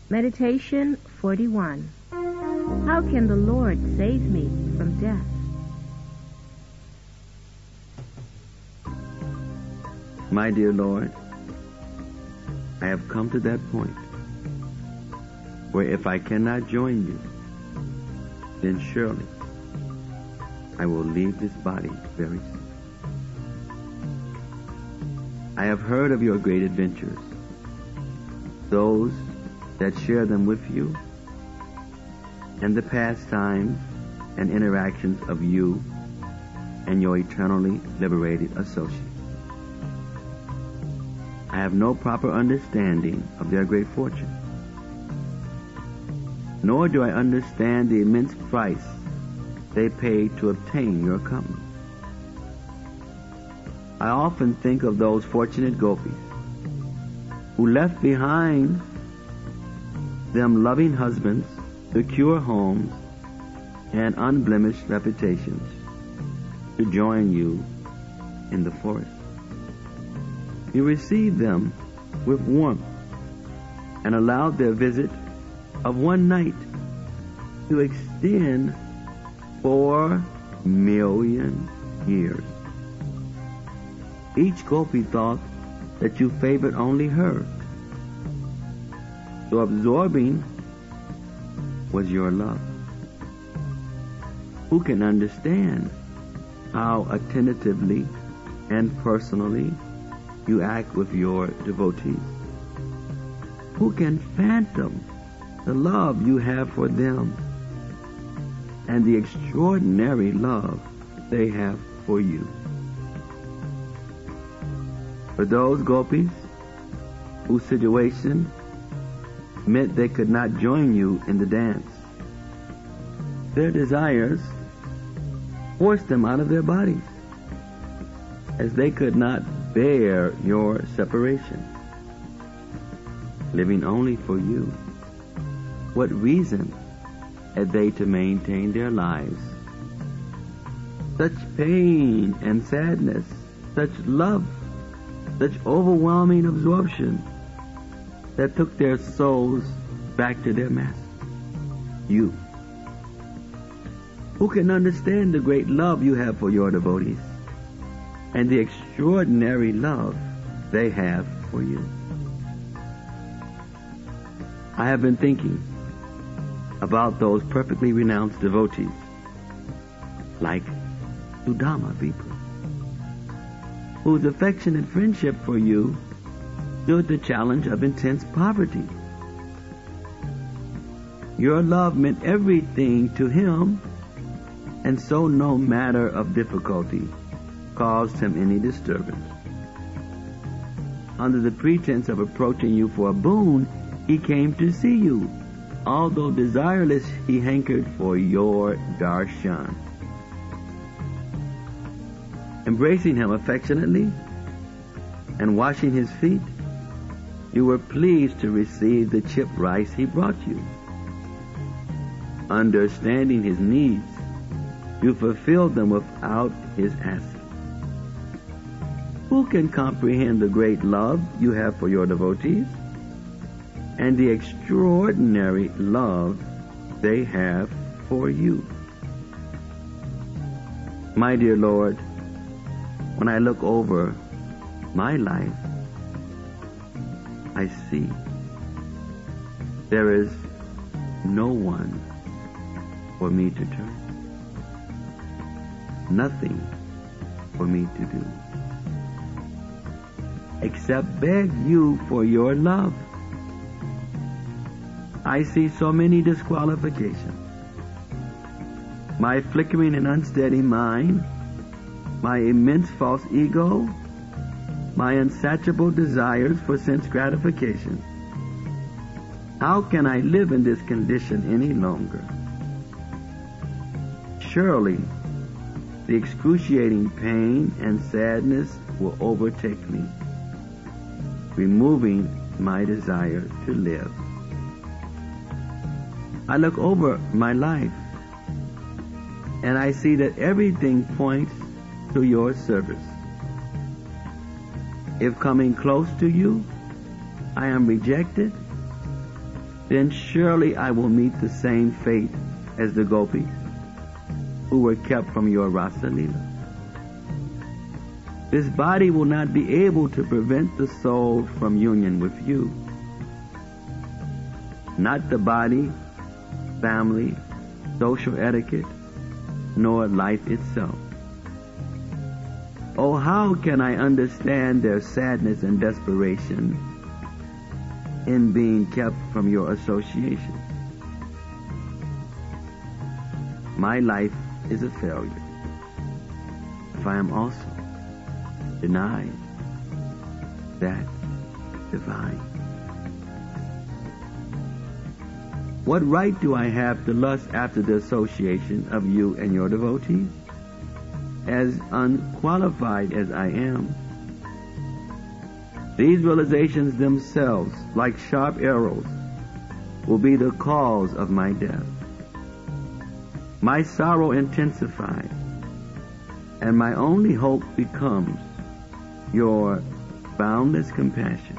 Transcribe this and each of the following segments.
Meditation 41. How can the Lord save me from death? My dear Lord, I have come to that point where if I cannot join you, then surely I will leave this body very soon. I have heard of your great adventures, those that share them with you, and the pastimes and interactions of you and your eternally liberated associates. I have no proper understanding of their great fortune, nor do I understand the immense price they paid to obtain your company. I often think of those fortunate gopis who left behind them loving husbands, secure homes, and unblemished reputations to join you in the forest. You received them with warmth and allowed their visit of one night to extend 4 million years. Each gopi thought that you favored only her. So absorbing was your love. Who can understand how attentively and personally you act with your devotees? Who can fathom the love you have for them and the extraordinary love they have for you? For those gopis whose situation meant they could not join you in the dance, their desires forced them out of their bodies, as they could not bear your separation. Living only for you, what reason had they to maintain their lives? Such pain and sadness, such love, such overwhelming absorption that took their souls back to their master, you. Who can understand the great love you have for your devotees and the extraordinary love they have for you? I have been thinking about those perfectly renounced devotees, like Sudama people, whose affectionate friendship for you stood the challenge of intense poverty. Your love meant everything to him, and so no matter of difficulty caused him any disturbance. Under the pretense of approaching you for a boon, he came to see you. Although desireless, he hankered for your darshan. Embracing him affectionately and washing his feet, you were pleased to receive the chipped rice he brought you. Understanding his needs, you fulfilled them without his asking. Who can comprehend the great love you have for your devotees and the extraordinary love they have for you? My dear Lord, when I look over my life, I see there is no one for me to turn, nothing for me to do, except beg you for your love. I see so many disqualifications. My flickering and unsteady mind, my immense false ego, my insatiable desires for sense gratification. How can I live in this condition any longer? Surely the excruciating pain and sadness will overtake me, removing my desire to live. I look over my life and I see that everything points to your service. If coming close to you, I am rejected, then surely I will meet the same fate as the gopis who were kept from your Rasa Leela. This body will not be able to prevent the soul from union with you. Not the body, family, social etiquette, nor life itself. Oh, how can I understand their sadness and desperation in being kept from your association? My life is a failure if I am also denied that divine. What right do I have to lust after the association of you and your devotees? As unqualified as I am, these realizations themselves, like sharp arrows, will be the cause of my death. My sorrow intensifies, and my only hope becomes your boundless compassion.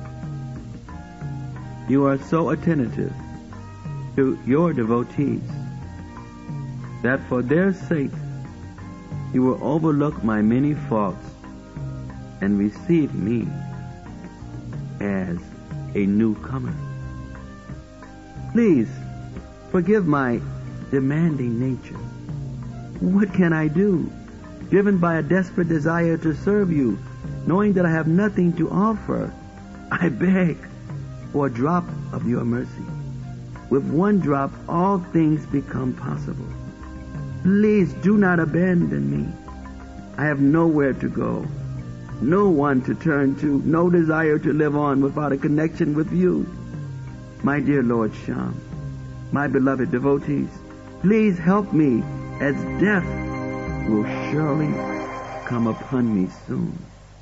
You are so attentive to your devotees that for their sake you will overlook my many faults and receive me as a newcomer. Please forgive my demanding nature. What can I do? Driven by a desperate desire to serve you, knowing that I have nothing to offer, I beg for a drop of your mercy. With one drop, all things become possible. Please do not abandon me. I have nowhere to go, no one to turn to, no desire to live on without a connection with you. My dear Lord Shyam, my beloved devotees, please help me, as death will surely come upon me soon.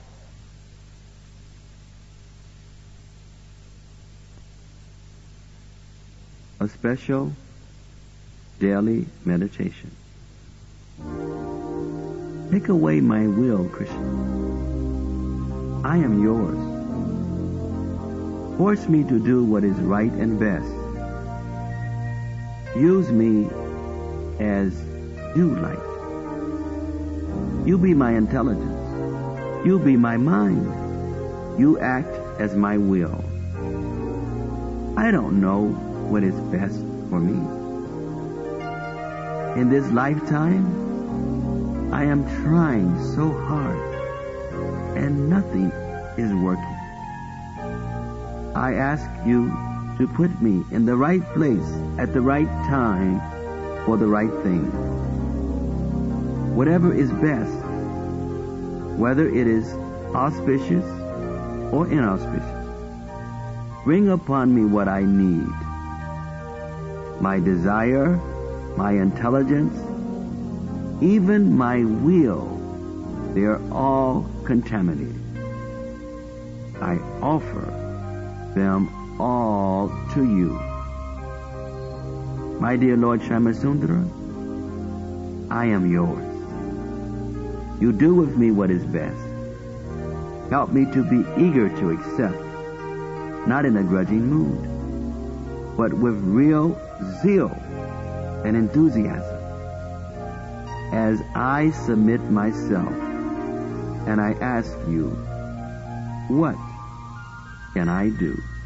A special daily meditation. Take away my will, Krishna. I am yours. Force me to do what is right and best. Use me as you like. You be my intelligence. You be my mind. You act as my will. I don't know what is best for me. In this lifetime, I am trying so hard, and nothing is working. I ask you to put me in the right place at the right time for the right thing. Whatever is best, whether it is auspicious or inauspicious, bring upon me what I need. My desire, my intelligence, even my will, they are all contaminated. I offer them all to you. My dear Lord Shyamasundara, I am yours. You do with me what is best. Help me to be eager to accept, not in a grudging mood, but with real zeal and enthusiasm, as I submit myself and I ask you, what can I do?